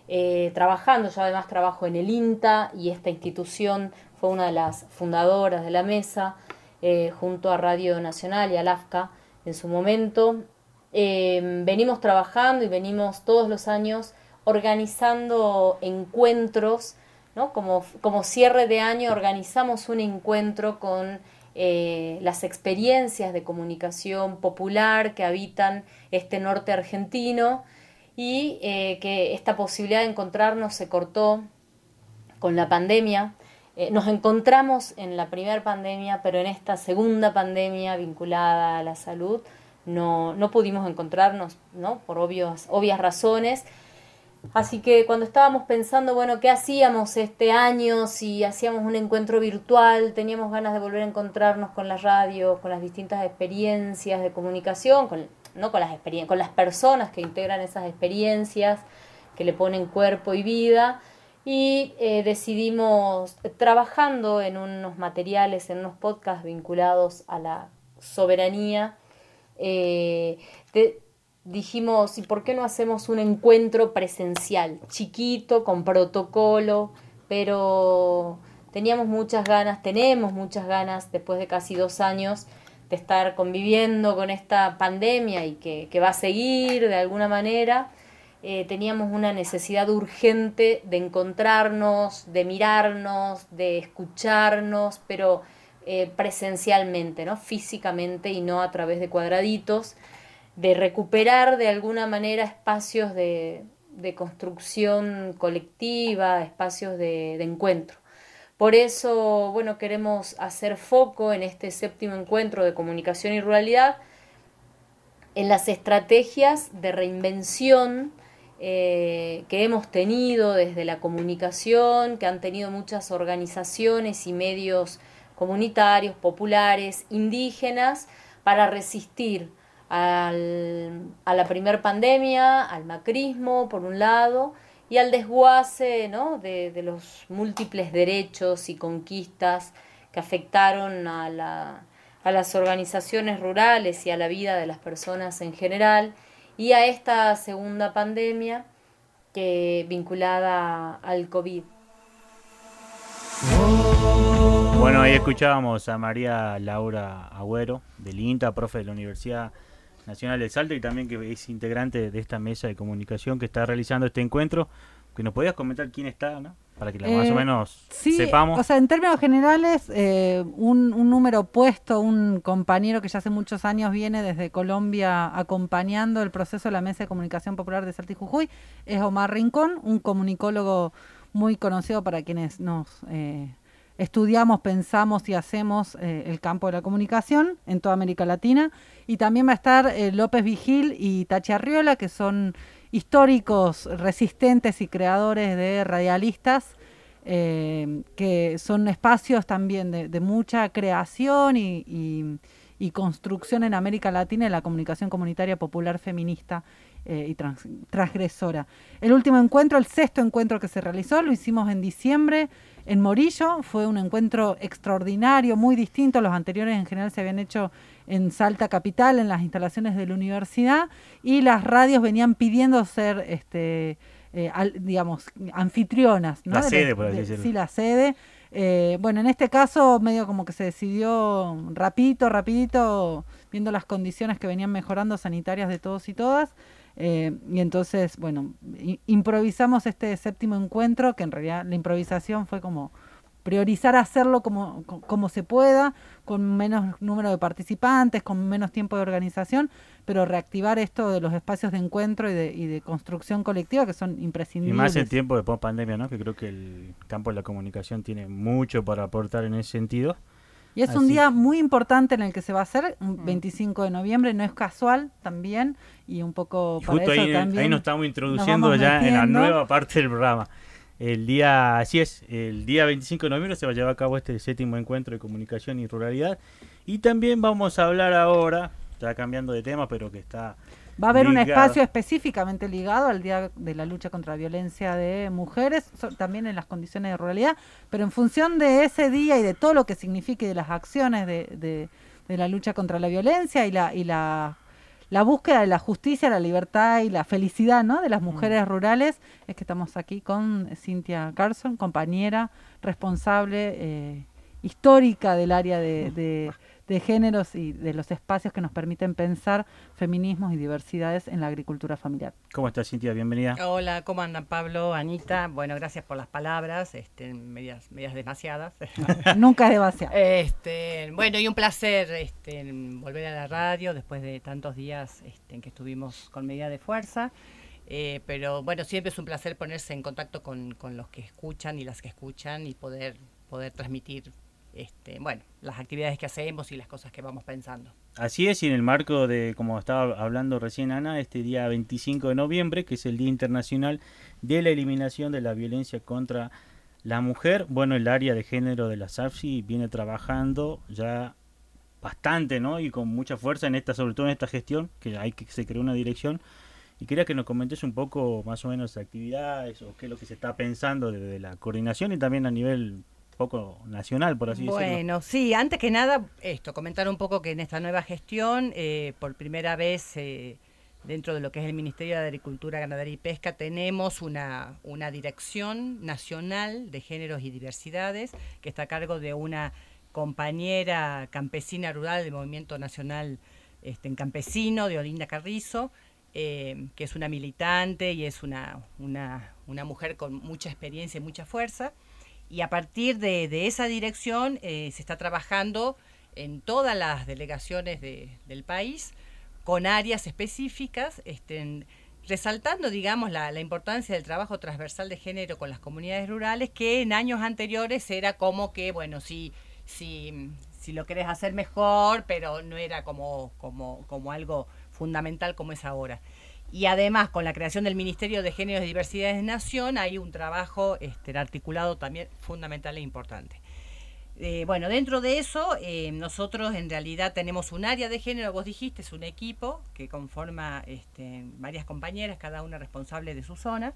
eh, trabajando. Yo además trabajo en el INTA y esta institución fue una de las fundadoras de la mesa, eh, junto a Radio Nacional y a LAFCA en su momento. Eh, venimos trabajando y venimos todos los años organizando encuentros, ¿no? Como, como cierre de año organizamos un encuentro con eh, las experiencias de comunicación popular que habitan este norte argentino y eh, que esta posibilidad de encontrarnos se cortó con la pandemia. Eh, nos encontramos en la primera pandemia, pero en esta segunda pandemia vinculada a la salud no, no pudimos encontrarnos, ¿no? Por obvios, obvias razones. Así que cuando estábamos pensando, bueno, ¿qué hacíamos este año? Si hacíamos un encuentro virtual, teníamos ganas de volver a encontrarnos con la radio, con las distintas experiencias de comunicación, con, no con las experiencias, con las personas que integran esas experiencias, que le ponen cuerpo y vida. Y eh, decidimos, trabajando en unos materiales, en unos podcasts vinculados a la soberanía, eh, de, dijimos, ¿y por qué no hacemos un encuentro presencial, chiquito, con protocolo? Pero teníamos muchas ganas, tenemos muchas ganas, después de casi dos años, de estar conviviendo con esta pandemia y que, que va a seguir de alguna manera. Eh, teníamos una necesidad urgente de encontrarnos, de mirarnos, de escucharnos, pero eh, presencialmente, ¿no? Físicamente y no a través de cuadraditos, de recuperar de alguna manera espacios de, de construcción colectiva, espacios de, de encuentro. Por eso, bueno, queremos hacer foco en este séptimo encuentro de comunicación y ruralidad en las estrategias de reinvención eh, que hemos tenido desde la comunicación, que han tenido muchas organizaciones y medios comunitarios, populares, indígenas, para resistir Al, a la primer pandemia, al macrismo por un lado, y al desguace, ¿no? de, de los múltiples derechos y conquistas que afectaron a, la, a las organizaciones rurales y a la vida de las personas en general, y a esta segunda pandemia que vinculada al COVID. Bueno, ahí escuchábamos a María Laura Agüero, del INTA, profe de la Universidad Nacional de Salta y también que es integrante de esta mesa de comunicación que está realizando este encuentro. Que nos podías comentar quién está, ¿no? Para que la, eh, más o menos sí, sepamos. O sea, en términos generales, eh, un, un número opuesto, un compañero que ya hace muchos años viene desde Colombia acompañando el proceso de la Mesa de Comunicación Popular de Salta y Jujuy, es Omar Rincón, un comunicólogo muy conocido para quienes nos eh, estudiamos, pensamos y hacemos eh, el campo de la comunicación en toda América Latina. Y también va a estar eh, López Vigil y Tachi Arriola, que son históricos, resistentes y creadores de radialistas, eh, que son espacios también de, de mucha creación y, y, y construcción en América Latina en la comunicación comunitaria popular feminista eh, y trans, transgresora. El último encuentro, el sexto encuentro que se realizó, lo hicimos en diciembre en Morillo. Fue un encuentro extraordinario, muy distinto. Los anteriores en general se habían hecho en Salta Capital, en las instalaciones de la universidad, y las radios venían pidiendo ser, este, eh, al, digamos, anfitrionas, ¿no? La sede, por así decirlo. Sí, la sede. Eh, bueno, en este caso medio como que se decidió rapidito, rapidito, viendo las condiciones que venían mejorando sanitarias de todos y todas. Eh, y entonces, bueno, i- improvisamos este séptimo encuentro, que en realidad la improvisación fue como priorizar hacerlo como, como se pueda, con menos número de participantes, con menos tiempo de organización, pero reactivar esto de los espacios de encuentro y de, y de construcción colectiva que son imprescindibles. Y más en tiempo de post pandemia, ¿no? Que creo que el campo de la comunicación tiene mucho para aportar en ese sentido. Y es Así. un día muy importante en el que se va a hacer, veinticinco de noviembre, no es casual también, y un poco Y para justo eso ahí, también ahí nos estamos introduciendo nos ya en la metiendo. nueva parte del programa. El día, así es, el día veinticinco de noviembre se va a llevar a cabo este séptimo encuentro de comunicación y ruralidad. Y también vamos a hablar ahora, ya cambiando de tema, pero que está Va a haber un ligado. espacio específicamente ligado al Día de la Lucha contra la Violencia de Mujeres, so- también en las condiciones de ruralidad, pero en función de ese día y de todo lo que signifique de las acciones de, de, de la lucha contra la violencia y la, y la, la búsqueda de la justicia, la libertad y la felicidad, ¿no?, de las mujeres mm. rurales, es que estamos aquí con Cynthia Carson, compañera responsable eh, histórica del área de, de, de géneros y de los espacios que nos permiten pensar feminismos y diversidades en la agricultura familiar. ¿Cómo estás, Cynthia? Bienvenida. Hola, ¿cómo andan, Pablo, Anita? Bueno, gracias por las palabras, este, medias, medias demasiadas. Nunca es demasiado. Este, bueno, y un placer este, volver a la radio después de tantos días este, en que estuvimos con medida de fuerza. Eh, pero bueno, siempre es un placer ponerse en contacto con, con los que escuchan y las que escuchan y poder, poder transmitir Este, bueno, las actividades que hacemos y las cosas que vamos pensando. Así es, y en el marco de, como estaba hablando recién Ana, este día veinticinco de noviembre, que es el Día Internacional de la Eliminación de la Violencia contra la Mujer, bueno, el área de género de la SAFSI viene trabajando ya bastante, ¿no?, y con mucha fuerza en esta, sobre todo en esta gestión, que hay que se creó una dirección, y quería que nos comentes un poco más o menos actividades o qué es lo que se está pensando desde la coordinación y también a nivel poco nacional, por así bueno, decirlo. Bueno, sí, antes que nada, esto, comentar un poco que en esta nueva gestión, eh, por primera vez, eh, dentro de lo que es el Ministerio de Agricultura, Ganadería y Pesca, tenemos una, una dirección nacional de géneros y diversidades, que está a cargo de una compañera campesina rural del Movimiento Nacional este, en Campesino, de Olinda Carrizo, eh, que es una militante y es una, una, una mujer con mucha experiencia y mucha fuerza. Y a partir de, de esa dirección eh, se está trabajando en todas las delegaciones de, del país con áreas específicas, este, resaltando, digamos, la, la importancia del trabajo transversal de género con las comunidades rurales, que en años anteriores era como que, bueno, si, si, si lo querés hacer mejor, pero no era como, como, como algo fundamental como es ahora. Y además, con la creación del Ministerio de Géneros y Diversidades de Nación, hay un trabajo este, articulado también fundamental e importante. Eh, bueno, dentro de eso, eh, nosotros en realidad tenemos un área de género, vos dijiste, es un equipo que conforma este, varias compañeras, cada una responsable de su zona.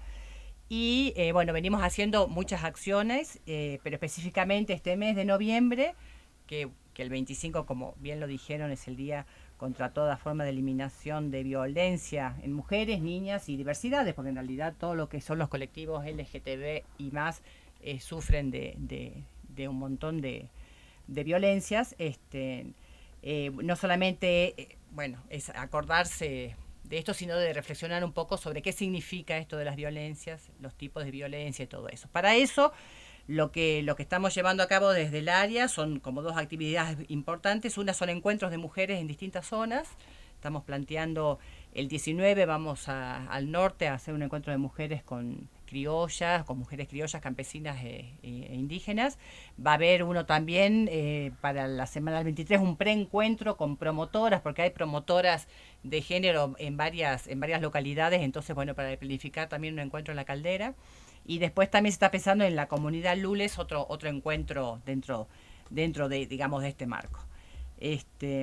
Y eh, bueno, venimos haciendo muchas acciones, eh, pero específicamente este mes de noviembre, que, que el veinticinco, como bien lo dijeron, es el día contra toda forma de eliminación de violencia en mujeres, niñas y diversidades, porque en realidad todo lo que son los colectivos L G T B y más eh, sufren de, de, de un montón de, de violencias. Este, eh, no solamente, eh, bueno, es acordarse de esto, sino de reflexionar un poco sobre qué significa esto de las violencias, los tipos de violencia y todo eso. Para eso, Lo que, lo que estamos llevando a cabo desde el área son como dos actividades importantes. Una son encuentros de mujeres en distintas zonas. Estamos planteando el diecinueve, vamos a, al norte a hacer un encuentro de mujeres con criollas, con mujeres criollas, campesinas e, e indígenas. Va a haber uno también eh, para la semana del veintitrés, un preencuentro con promotoras, porque hay promotoras de género en varias, en varias localidades. Entonces, bueno, para planificar también un encuentro en la Caldera. Y después también se está pensando en la comunidad Lules, otro otro encuentro dentro dentro de, digamos, de este marco. Este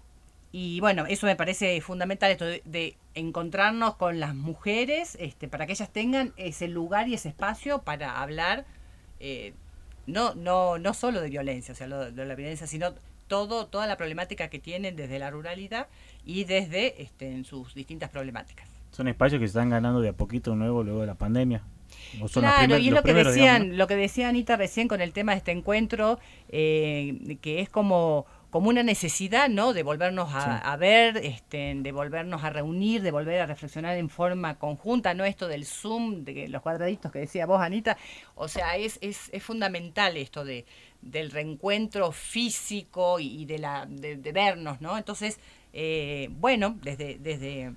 y bueno, eso me parece fundamental, esto de, de encontrarnos con las mujeres, este, para que ellas tengan ese lugar y ese espacio para hablar, eh, no no no solo de violencia, o sea, lo, de la violencia, sino todo toda la problemática que tienen desde la ruralidad y desde este, en sus distintas problemáticas. Son espacios que se están ganando de a poquito nuevo luego de la pandemia. Claro, primer, y es lo que primeros, decían, digamos, ¿no? Lo que decía Anita recién con el tema de este encuentro, eh, que es como, como una necesidad, ¿no?, de volvernos a, sí. a ver, este, de volvernos a reunir, de volver a reflexionar en forma conjunta, no esto del Zoom, de los cuadraditos que decía vos, Anita. O sea, es, es, es fundamental esto de del reencuentro físico y, y de la de, de vernos, ¿no? Entonces, eh, bueno, desde desde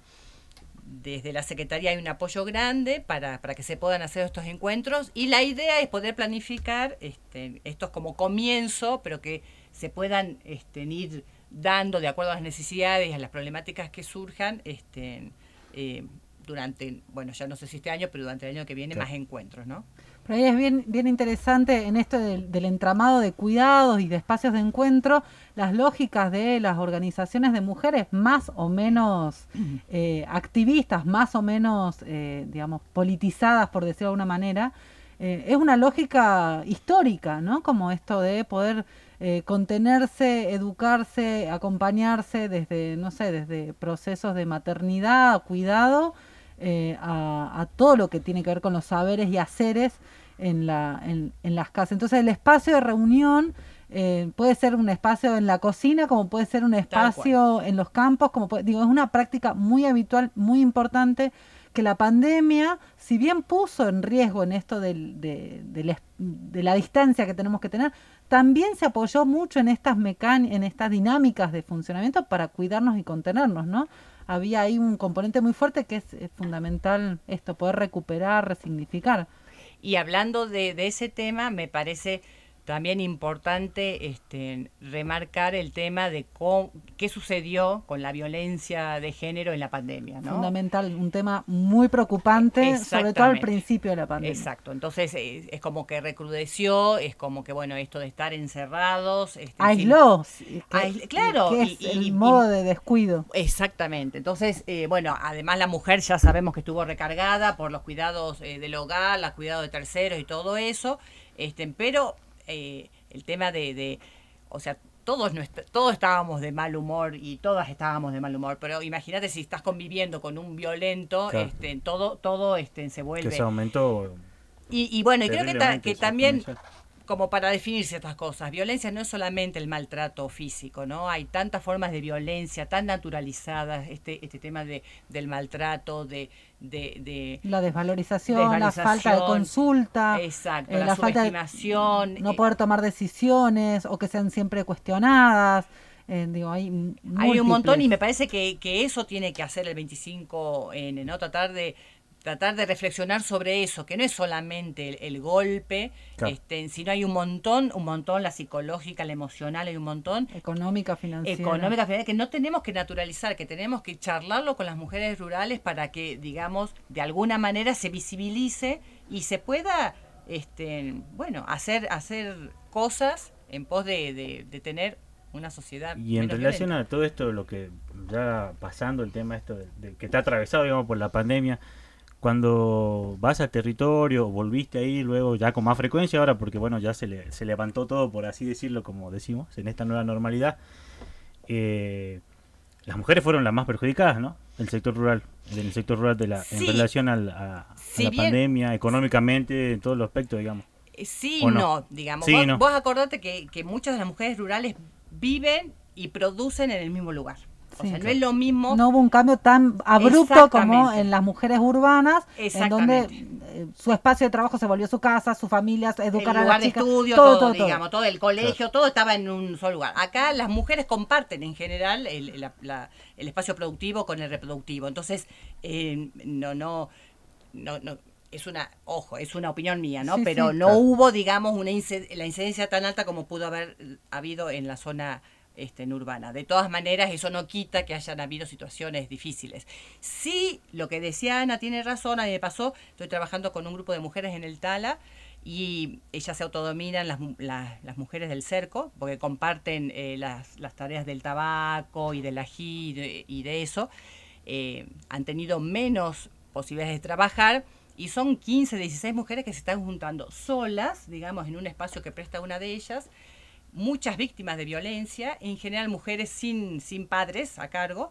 Desde la Secretaría hay un apoyo grande para, para que se puedan hacer estos encuentros, y la idea es poder planificar este, estos como comienzo, pero que se puedan este, ir dando de acuerdo a las necesidades y a las problemáticas que surjan este, eh, durante, bueno, ya no sé si este año, pero durante el año que viene, sí. Más encuentros, ¿no? Pero ahí es bien, bien interesante en esto del, del entramado de cuidados y de espacios de encuentro, las lógicas de las organizaciones de mujeres más o menos eh, activistas, más o menos, eh, digamos, politizadas, por decirlo de alguna manera. Eh, es una lógica histórica, ¿no? Como esto de poder eh, contenerse, educarse, acompañarse desde, no sé, desde procesos de maternidad, cuidado, eh, a, a todo lo que tiene que ver con los saberes y haceres en, la, en, en las casas. Entonces el espacio de reunión eh, puede ser un espacio en la cocina, como puede ser un espacio en los campos, como puede, digo, es una práctica muy habitual, muy importante, que la pandemia, si bien puso en riesgo en esto del, de, de, la, de la distancia que tenemos que tener, también se apoyó mucho en estas mecán- en estas dinámicas de funcionamiento para cuidarnos y contenernos, ¿no? Había ahí un componente muy fuerte que es, es fundamental esto, poder recuperar, resignificar. Y hablando de, de ese tema, me parece también importante este, remarcar el tema de cómo, qué sucedió con la violencia de género en la pandemia, ¿no? Fundamental, un tema muy preocupante, sobre todo al principio de la pandemia. Exacto, entonces es, es como que recrudeció, es como que, bueno, esto de estar encerrados... Este, Aisló, sin, que, aisl- claro. Que es y, el y, modo y, de descuido. Exactamente, entonces, eh, bueno, además la mujer ya sabemos que estuvo recargada por los cuidados eh, del hogar, los cuidados de terceros y todo eso, este, pero... Eh, el tema de, de, o sea, todos nuestra, todos estábamos de mal humor y todas estábamos de mal humor, pero imagínate si estás conviviendo con un violento, claro. este, todo, todo este, se vuelve... Que se aumentó. Y, y bueno, y creo que, ta, que también, como para definir ciertas cosas, violencia no es solamente el maltrato físico, ¿no? Hay tantas formas de violencia tan naturalizadas, este, este tema de, del maltrato, de... De, de la desvalorización, desvalorización, la falta de consulta, exacto, eh, la, la subestimación, falta de no poder tomar decisiones o que sean siempre cuestionadas. Eh, digo, hay, hay un montón y me parece que, que eso tiene que hacer el veinticinco ene, ¿no? Tratar de tratar de reflexionar sobre eso, que no es solamente el, el golpe, claro. este, sino hay un montón, un montón, la psicológica, la emocional, hay un montón. Económica, financiera. Económica, financiera, que no tenemos que naturalizar, que tenemos que charlarlo con las mujeres rurales para que, digamos, de alguna manera se visibilice y se pueda, este, bueno, hacer, hacer cosas en pos de, de, de tener una sociedad y en relación violenta. A todo esto, lo que ya pasando el tema esto de, de, que está atravesado, digamos, por la pandemia, cuando vas al territorio, volviste ahí luego ya con más frecuencia ahora, porque bueno, ya se, le, se levantó todo, por así decirlo, como decimos, en esta nueva normalidad, eh, las mujeres fueron las más perjudicadas, ¿no? El sector rural, el sector rural de la, sí. en relación al, a, si a la bien, pandemia, económicamente, en todos los aspectos, digamos. Sí, no? no, digamos. Sí, vos, no. vos acordate que, que muchas de las mujeres rurales viven y producen en el mismo lugar. O sí, sea, no claro. es lo mismo. No hubo un cambio tan abrupto como en las mujeres urbanas, en donde eh, su espacio de trabajo se volvió su casa, su familia, educar el a lugar las chicas, de estudio, todo, todo, todo, digamos, todo, el colegio, claro. todo estaba en un solo lugar. Acá las mujeres comparten en general el, la, la, el espacio productivo con el reproductivo. Entonces, eh, no, no, no, no. Es una, ojo, es una opinión mía, ¿no? Sí, Pero sí, no claro. hubo, digamos, una incid- la incidencia tan alta como pudo haber habido en la zona este, en urbana. De todas maneras, eso no quita que hayan habido situaciones difíciles. Sí, lo que decía Ana tiene razón, a mí me pasó, estoy trabajando con un grupo de mujeres en el Tala y ellas se autodominan, las, las, las mujeres del cerco, porque comparten eh, las, las tareas del tabaco y del ají y de, y de eso. Eh, han tenido menos posibilidades de trabajar. Y son quince, dieciséis mujeres que se están juntando solas, digamos, en un espacio que presta una de ellas. Muchas víctimas de violencia, en general mujeres sin, sin padres a cargo,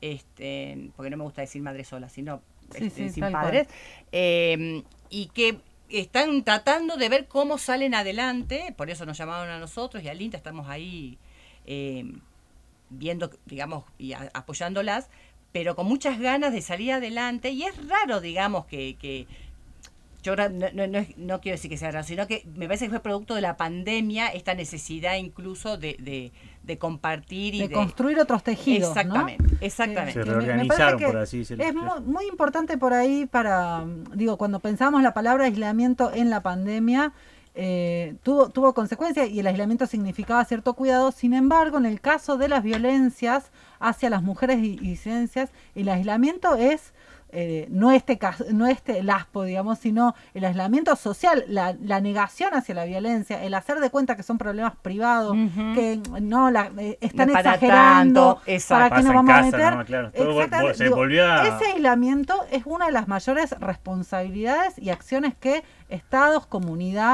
este, porque no me gusta decir madres solas, sino sí, este, sí, sin padres, eh, y que están tratando de ver cómo salen adelante, por eso nos llamaron a nosotros y al INTA, estamos ahí eh, viendo, digamos, y a, apoyándolas, pero con muchas ganas de salir adelante, y es raro, digamos, que, que yo no, no, no, no quiero decir que sea raro, sino que me parece que fue producto de la pandemia esta necesidad incluso de, de, de compartir y de, de construir otros tejidos, exactamente, ¿no? exactamente. Se reorganizaron, por así decirlo. Es muy, muy importante por ahí para, digo, cuando pensamos la palabra aislamiento en la pandemia, Eh, tuvo, tuvo consecuencias y el aislamiento significaba cierto cuidado. Sin embargo, en el caso de las violencias hacia las mujeres y, y disidencias, el aislamiento es eh, no este caso, no este el aspo, digamos, sino el aislamiento social, la, la negación hacia la violencia, el hacer de cuenta que son problemas privados, uh-huh. que no la eh, están no para exagerando, tanto, para qué nos vamos casa, a meter. No, claro. Todo se digo, volvió a... Ese aislamiento es una de las mayores responsabilidades y acciones que estados, comunidad,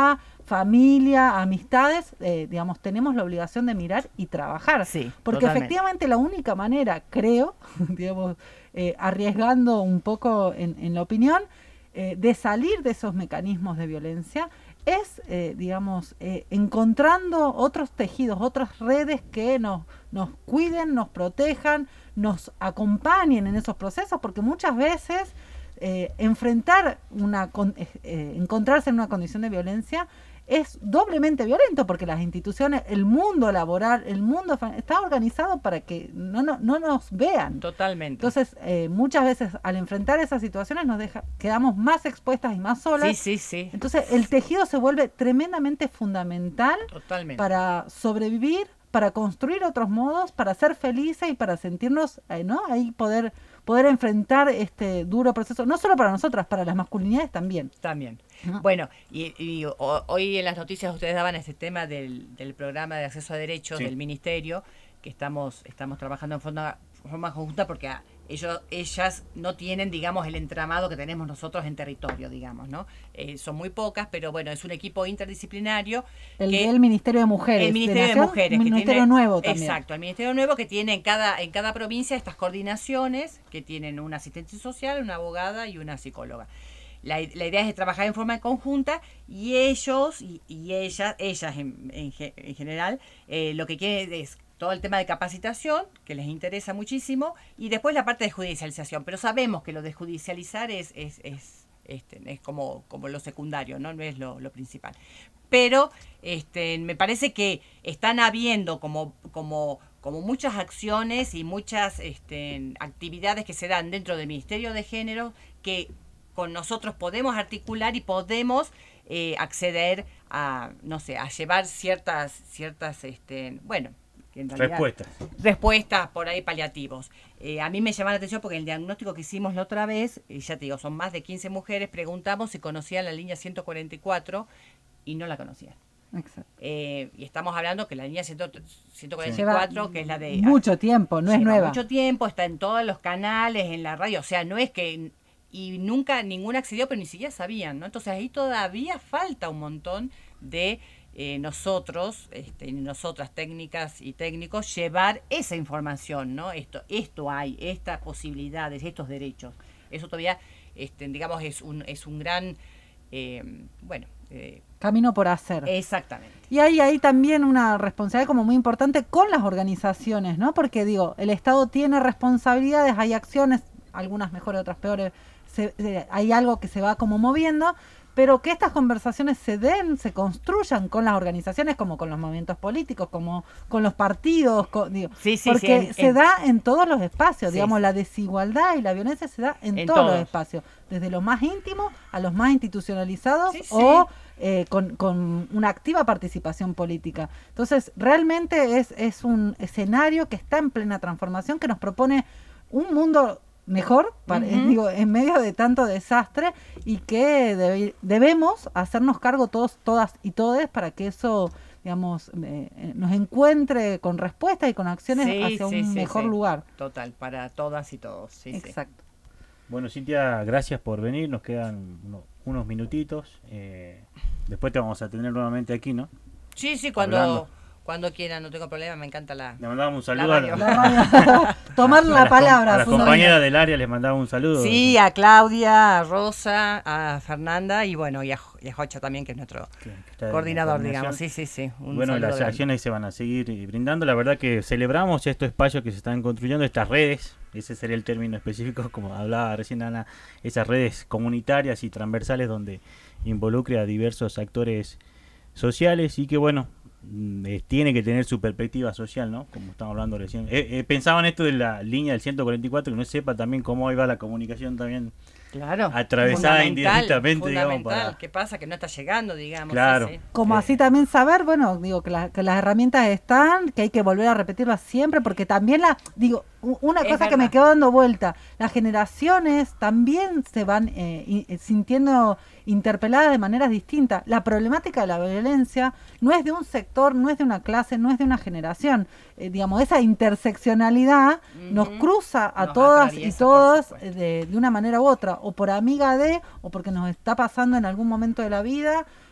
familia, amistades, eh, digamos, tenemos la obligación de mirar y trabajar. Sí, porque totalmente. efectivamente la única manera, creo, digamos, eh, arriesgando un poco en, en la opinión, eh, de salir de esos mecanismos de violencia es, eh, digamos, eh, encontrando otros tejidos, otras redes que nos, nos cuiden, nos protejan, nos acompañen en esos procesos, porque muchas veces eh, enfrentar una, con, eh, encontrarse en una condición de violencia es doblemente violento, porque las instituciones, el mundo laboral, el mundo fa- está organizado para que no, no, no nos vean. Totalmente. Entonces, eh, muchas veces al enfrentar esas situaciones nos deja, quedamos más expuestas y más solas. Sí, sí, sí. Entonces, el tejido se vuelve tremendamente fundamental Totalmente. para sobrevivir, para construir otros modos, para ser felices y para sentirnos, eh, ¿no? Ahí poder poder enfrentar este duro proceso, no solo para nosotras, para las masculinidades también. También. Ajá. Bueno, y, y o- hoy en las noticias ustedes daban este tema del, del programa de acceso a derechos Sí. del Ministerio, que estamos estamos trabajando en forma, forma conjunta porque a- ellos ellas no tienen, digamos, el entramado que tenemos nosotros en territorio, digamos, ¿no? Eh, son muy pocas, pero bueno, es un equipo interdisciplinario. El que, del Ministerio de Mujeres. El Ministerio de, Nación, Mujeres. un que Ministerio tiene- nuevo también. Exacto, el Ministerio Nuevo que tiene en cada, en cada provincia estas coordinaciones que tienen una asistente social, una abogada y una psicóloga. La, la idea es de trabajar en forma conjunta y ellos y, y ellas, ellas en, en, ge- en general, eh, lo que quieren es todo el tema de capacitación, que les interesa muchísimo, y después la parte de judicialización. Pero sabemos que lo de judicializar es, es, es, este, es como, como lo secundario, ¿no? No es lo, lo principal. Pero este, me parece que están habiendo como, como, como muchas acciones y muchas este, actividades que se dan dentro del Ministerio de Género que con nosotros podemos articular y podemos eh, acceder a, no sé, a llevar ciertas, ciertas, este, bueno, que en realidad- Respuestas. respuestas por ahí paliativos. Eh, a mí me llama la atención porque el diagnóstico que hicimos la otra vez, eh, ya te digo, son más de quince mujeres, preguntamos si conocían la línea ciento cuarenta y cuatro y no la conocían. Exacto. Eh, y estamos hablando que la línea ciento cuarenta y cuatro, Lleva que es la de... mucho tiempo, no es lleva nueva. mucho tiempo, está en todos los canales, en la radio, o sea, no es que... Y nunca ninguna accedió, pero ni siquiera sabían, ¿no? Entonces ahí todavía falta un montón de eh, nosotros, este, nosotras técnicas y técnicos, llevar esa información, ¿no? Esto, esto hay, estas posibilidades, estos derechos. Eso todavía, este, digamos, es un, es un gran, eh, bueno... Eh, Camino por hacer. Exactamente. Y hay ahí también una responsabilidad como muy importante con las organizaciones, ¿no? Porque digo, el Estado tiene responsabilidades, hay acciones, algunas mejores, otras peores, se, se, hay algo que se va como moviendo, pero que estas conversaciones se den, se construyan con las organizaciones, como con los movimientos políticos, como con los partidos, con, digo, Sí, sí, porque sí, en- se en- da en todos los espacios, Sí, digamos, sí. la desigualdad y la violencia se da en, En todos, los todos. espacios, desde los más íntimos a los más institucionalizados Sí, sí. o eh, con, con una activa participación política. Entonces, realmente es, es un escenario que está en plena transformación, que nos propone un mundo mejor, para, Ujú. digo, en medio de tanto desastre, y que debe- debemos hacernos cargo todos, todas y todes para que eso, digamos, eh, eh, nos encuentre con respuestas y con acciones Sí, hacia sí, un sí, mejor sí. lugar. Total, para todas y todos. Sí, sí. Exacto. Bueno, Cintia, gracias por venir. Nos quedan uno- unos minutitos. Eh, después te vamos a tener nuevamente aquí, ¿no? Sí, sí, cuando, Hablando. cuando quieran, no tengo problema, me encanta la... Le mandamos un la saludo a, radio. la- Tomar a la las com- palabra, a las fundamental. compañeras del área les mandaba un saludo. Sí, a Claudia, a Rosa, a Fernanda y bueno, y a, Jo- y a Jocha también, que es nuestro está en coordinador, coordinación. digamos. Sí, sí, sí. Un Bueno, saludo las grande. acciones se van a seguir eh, brindando. La verdad que celebramos estos espacios que se están construyendo, estas redes, ese sería el término específico, como hablaba recién Ana, esas redes comunitarias y transversales donde involucre a diversos actores sociales y que bueno, mm, eh, tiene que tener su perspectiva social, ¿no? Como estamos hablando recién. Eh, eh, pensaba en esto de la línea del ciento cuarenta y cuatro, que no sepa también cómo ahí va la comunicación también. Claro. Atravesada Fundamental, indirectamente, digamos, fundamental. para... ¿Qué pasa? Que no está llegando, digamos. Claro. sí, sí. Como así también saber, bueno, digo que, la- que las herramientas están, que hay que volver a repetirlas siempre, porque también la, digo, u- una Es cosa que verdad. me quedó dando vuelta, las generaciones también se van eh, i- eh, sintiendo interpeladas de maneras distintas. La problemática de la violencia no es de un sector, no es de una clase, no es de una generación. Eh, digamos, esa interseccionalidad nos cruza a Nos todas y atraviesa, todos eh, de, de una manera u otra, o por amiga de, o porque nos está pasando en algún momento de la vida.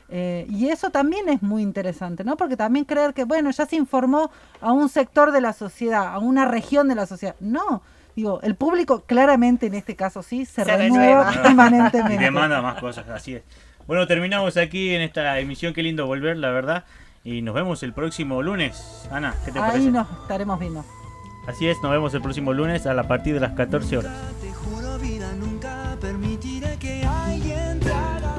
Eh, y eso también es muy interesante, ¿no? Porque también creer que, bueno, ya se informó a un sector de la sociedad, a una región de la sociedad. No, digo, el público claramente en este caso sí se, se renueva, renueva permanentemente. Y demanda más cosas, así es. Bueno, terminamos aquí en esta emisión, qué lindo volver, la verdad. Y nos vemos el próximo lunes. Ana, ¿qué te Ahí parece? Ahí nos estaremos viendo. Así es, nos vemos el próximo lunes a la partir de las catorce horas. Te juro, vida, nunca permitiré que alguien te haga.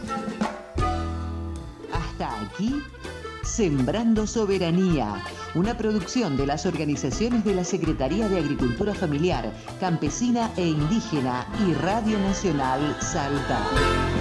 Hasta aquí, Sembrando Soberanía, una producción de las organizaciones de la Secretaría de Agricultura Familiar, Campesina e Indígena y Radio Nacional Salta.